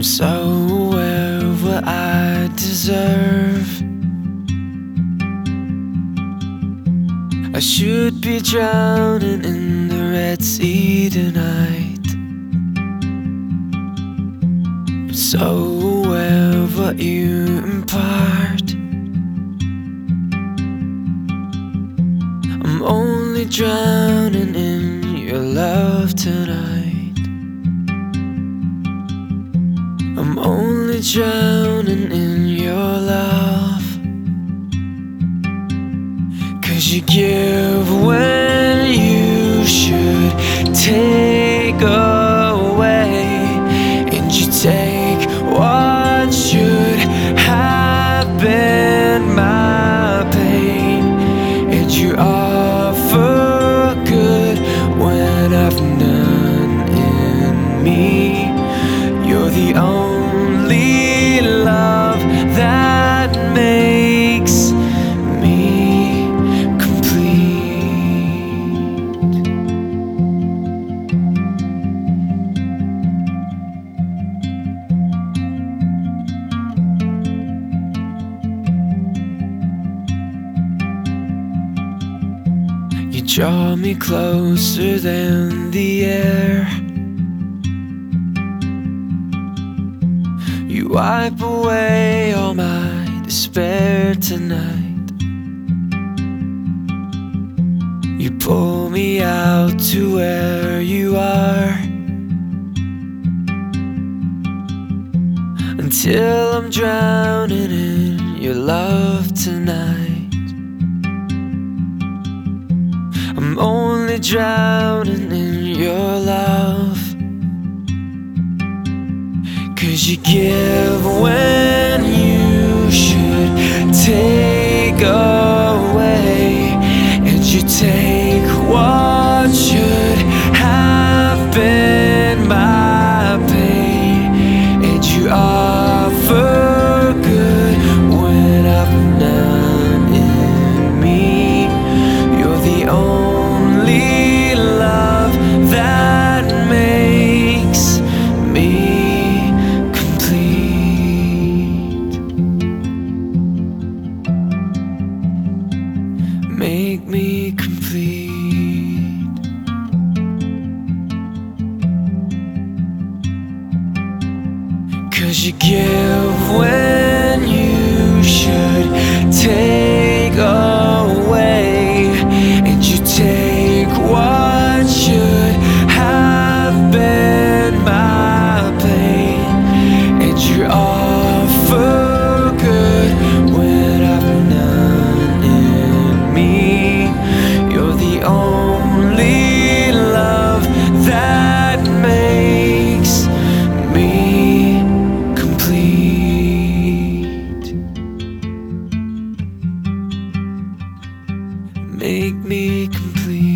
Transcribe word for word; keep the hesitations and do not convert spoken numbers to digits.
so aware of what I deserve. I should be drowning in the Red Sea tonight. I'm so aware of what you impart. I'm only drowning in your love tonight. I'm only drowning in your love. 'Cause you give when you should take away, and you take what should have been my pain, and you offer good when I've none in me. You're the only love that makes me complete. You draw me closer than the air. You wipe away all my despair tonight. You pull me out to where you are, until I'm drowning in your love tonight. I'm only drowning in your love. 'Cause you give when you should take away, and you take what should have been my pain, and you offer good when I've none in me. You're the only love that makes me make me complete. 'Cause you give when you should take away, and you take what should have been my pain, and you offer good when I've none in me. You're the only love that makes me complete. Make me complete.